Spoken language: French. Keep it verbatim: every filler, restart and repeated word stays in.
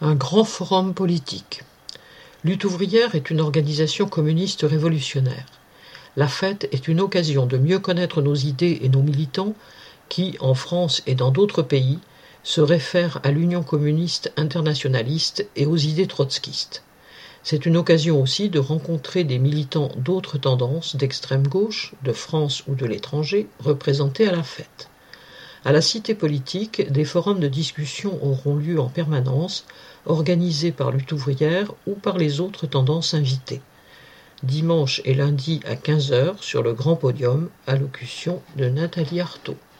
Un grand forum politique. Lutte ouvrière est une organisation communiste révolutionnaire. La fête est une occasion de mieux connaître nos idées et nos militants qui, en France et dans d'autres pays, se réfèrent à l'Union communiste internationaliste et aux idées trotskistes. C'est une occasion aussi de rencontrer des militants d'autres tendances d'extrême gauche, de France ou de l'étranger, représentés à la fête. À la Cité politique, des forums de discussion auront lieu en permanence, organisés par Lutte ouvrière ou par les autres tendances invitées. Dimanche et lundi à quinze heures sur le grand podium, allocution de Nathalie Arthaud.